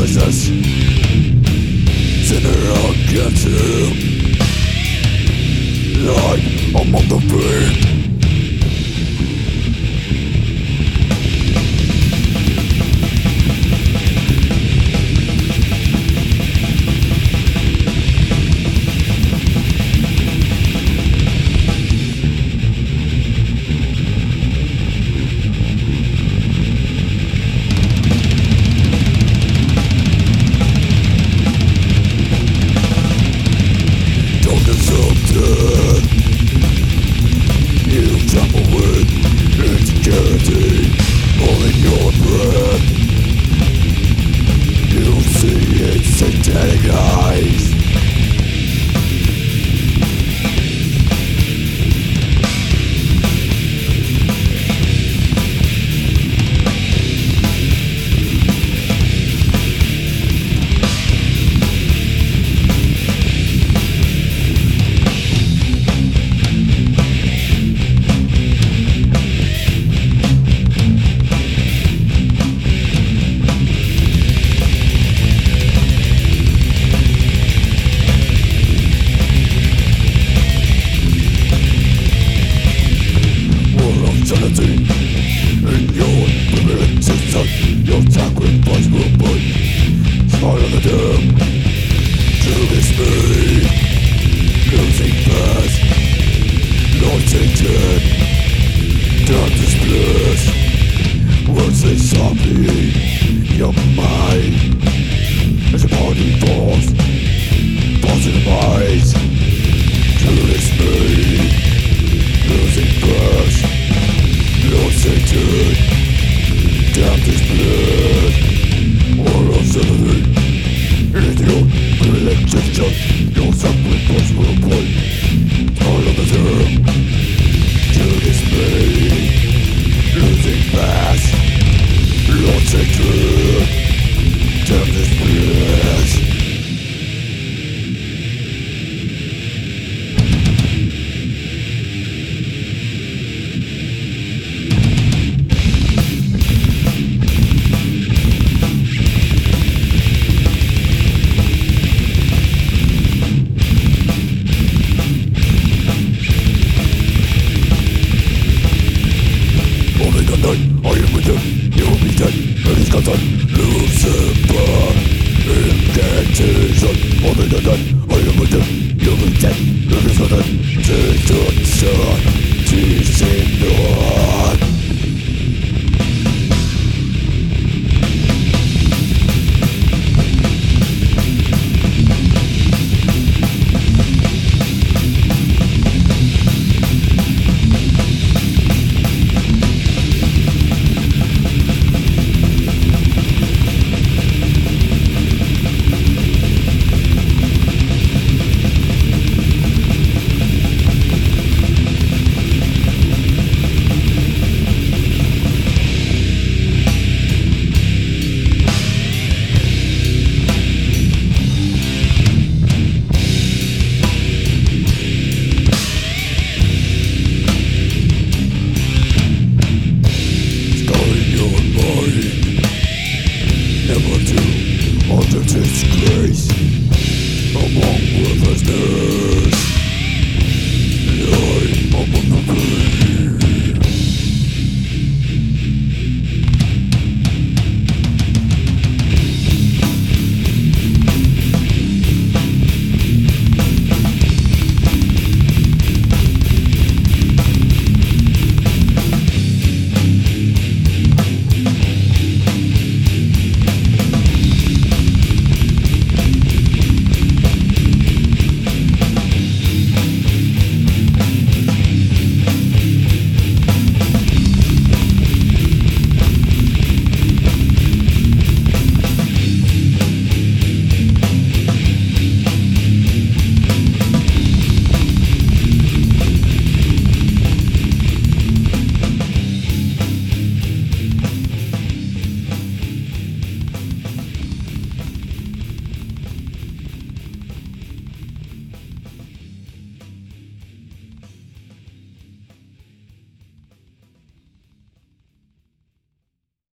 business. Sinner against him, lying among the pain. Satanic eyes. In your permanent system, your sacrifice will put smile on the dam to this me. Losing fast, lost Satan, down this bliss. Words they softly, your mind as a body falls in the eyes to this me. Losing fast, Lord Satan, damn this blood. War of sympathy, in your religion, your sacrifice will point all of the term to dismay. Losing fast, Lord Satan, damn this blood. I am with him, he will be dead, and he's got done. Lucifer, incantation, only the dead.